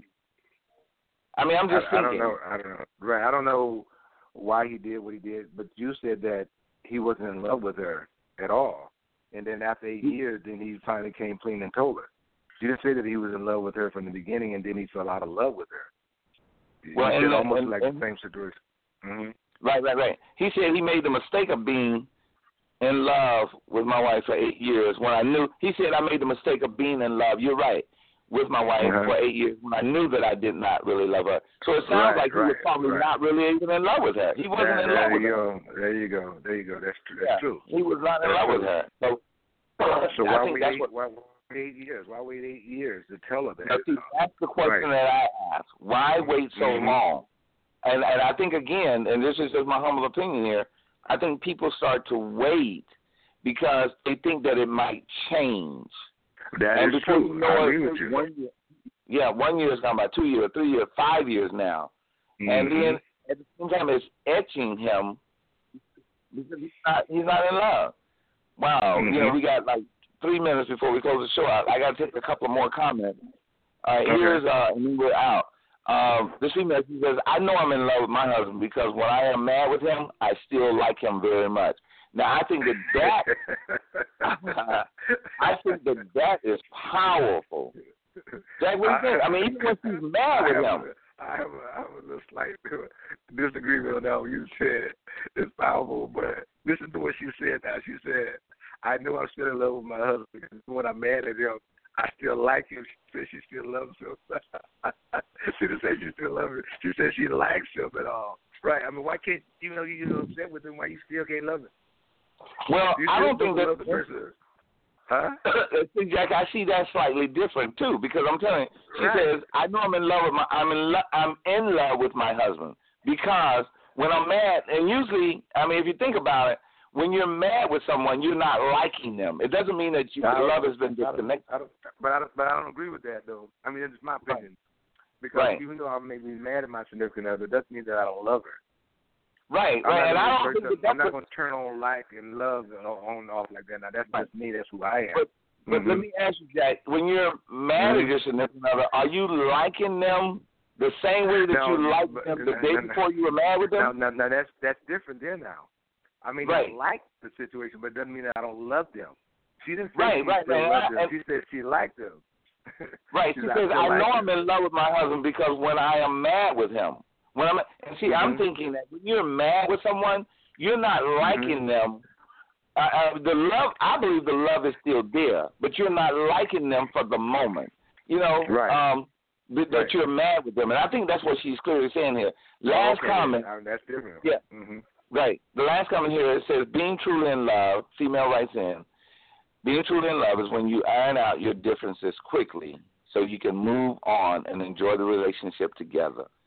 I mean, I'm just thinking. I don't know. Right. I don't know why he did what he did, but you said that he wasn't in love with her at all. And then after 8 years, then he finally came clean and told her. You didn't say that he was in love with her from the beginning, and then he fell out of love with her. Well, you said almost like the same situation. Mm-hmm. Right. He said he made the mistake of being in love with my wife for 8 years when I knew. He said I made the mistake of being in love. You're right. With my wife for 8 years when I knew that I did not really love her. So it sounds like he was probably not really even in love with her. He wasn't in love with her. There you go. That's true. That's true. He was not in love with her. So why wait 8 years? Why wait 8 years to tell her that? That's the question that I ask. Why wait so long? And I think, again, and this is just my humble opinion here, I think people start to wait because they think that it might change. That is true. You know, I agree with you. 1 year. 1 year has gone by, 2 years, 3 years, 5 years now. And then at the same time it's etching him because he's not in love. Wow. You know, we got like 3 minutes before we close the show out. I got to take a couple more comments. Here's, and then we're out. This female says, I know I'm in love with my husband because when I am mad with him, I still like him very much. Now, I think that is powerful. Jack, what do you think? I mean, even when she's mad with him. I have a little slight disagreement on that what you said. It's powerful, but listen to what she said now. She said, I know I'm still in love with my husband because when I'm mad at him, I still like him. She said she still loves him. She didn't say she still loves him. She said she likes him at all. Right. I mean, why can't, even though you're upset with him, why you still can't love him? Well, I don't think that. Huh? See, Jack, I see that slightly different too, because I'm telling you, she says, I know I'm in love with I'm in love with my husband because when I'm mad, and usually, I mean, if you think about it, when you're mad with someone, you're not liking them. It doesn't mean that your love has been disconnected. But I don't agree with that, though. I mean, it's my opinion. Because even though I may be mad at my significant other, it doesn't mean that I don't love her. Right. And I don't think I'm not going to turn on like and love on and off like that. Now, that's just me. That's who I am. But let me ask you, Jack, when you're mad at your significant other, are you liking them the same way that you liked them the day before you were mad with them? Now that's different there now. I mean, I like the situation, but it doesn't mean that I don't love them. She didn't say she still loved them. She said she liked them. Right. She says, I know I'm in love with my husband because when I am mad with him, I'm thinking that when you're mad with someone, you're not liking them. The love, I believe the love is still there, but you're not liking them for the moment. You know, that you're mad with them. And I think that's what she's clearly saying here. Last comment. That's different. Yeah. Right. The last comment here, it says, being truly in love, female writes in, being truly in love is when you iron out your differences quickly so you can move on and enjoy the relationship together.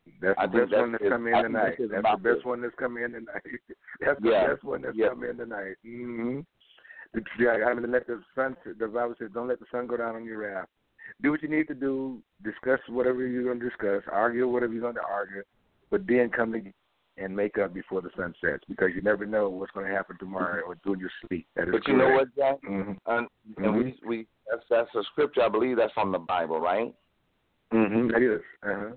That's the best one that's come in tonight. That's the best one that's come in tonight. That's the best one that's come in tonight. Mm-hmm. I mean, let the sun. The Bible says, "Don't let the sun go down on your wrath." Do what you need to do. Discuss whatever you're going to discuss. Argue whatever you're going to argue, but then come together and make up before the sun sets, because you never know what's going to happen tomorrow or during your sleep. That is but correct. You know what, Jack? Mm-hmm. And we that's a scripture. I believe that's from the Bible, right? Mm-hmm. That is. Uh-huh.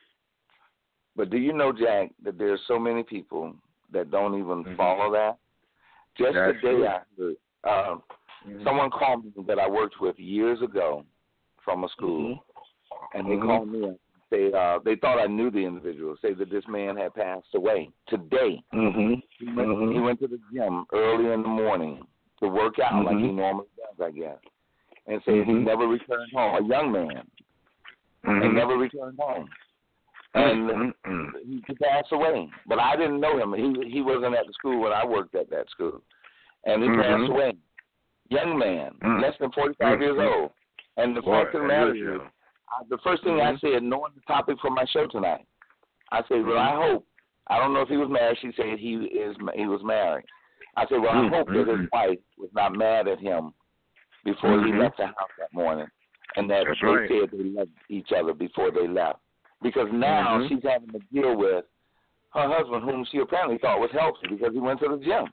But do you know, Jack, that there's so many people that don't even follow that? Just that's the day true. I heard, someone called me that I worked with years ago from a school, and they called me and they thought I knew the individual, say that this man had passed away today. He went to the gym early in the morning to work out like he normally does, I guess, and said he never returned home, a young man, and never returned home. And he passed away. But I didn't know him. He wasn't at the school when I worked at that school. And he passed away. Young man, less than 45 years old. And the fact of the matter is, the first thing I said, knowing the topic for my show tonight, I said, well, I hope, I don't know if he was married. She said he was married. I said, well, I hope that his wife was not mad at him before he left the house that morning, and that they said they loved each other before they left. Because now she's having to deal with her husband, whom she apparently thought was healthy because he went to the gym.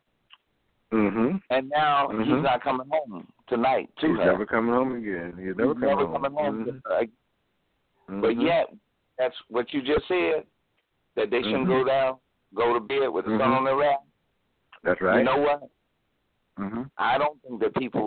And now he's not coming home tonight to her. He's never coming home again. He's never coming home to her. But yet, that's what you just said, that they shouldn't go to bed with the sun on their wrap. That's right. You know what? I don't think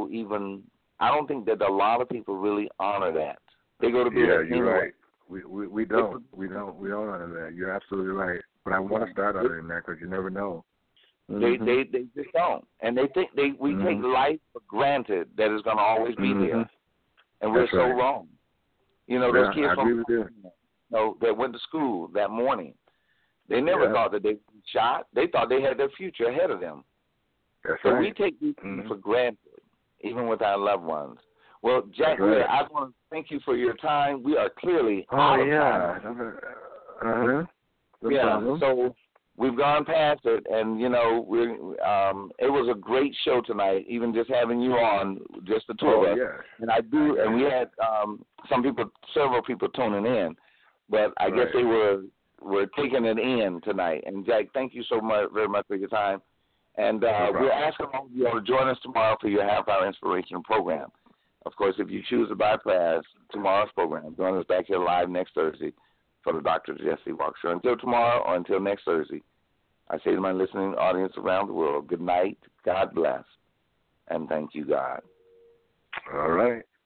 that a lot of people really honor that. They go to bed. Yeah, you're right. We don't honor that. You're absolutely right. But I want to start honoring that because you never know. They just don't, and they think we take life for granted that it's going to always be there, and we're so wrong. You know, those kids that went to school that morning, they never thought that they would be shot. They thought they had their future ahead of them. That's so right. we take these things for granted, even with our loved ones. Well, Jack, I want to thank you for your time. We are clearly out of time. So we've gone past it, and you know, it was a great show tonight. Even just having you on, just the two of us. And and we had several people tuning in, but I guess they were taking it in tonight. And Jack, thank you so much, very much for your time. And we're asking all of you to join us tomorrow for your half-hour inspirational program. Of course, if you choose to bypass tomorrow's program, join us back here live next Thursday for the Dr. Jesse Walker Show. Until tomorrow or until next Thursday, I say to my listening audience around the world, good night, God bless, and thank you, God. All right.